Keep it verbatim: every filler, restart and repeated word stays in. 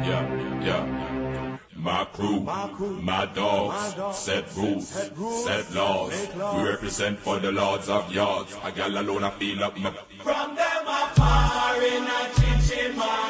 yeah, yeah. My crew, my, crew, my, dogs, my dogs, set rules, set, rules, set laws. laws. We represent for the lords of yards. A gal alone I feel up my. From them a far in a chinchin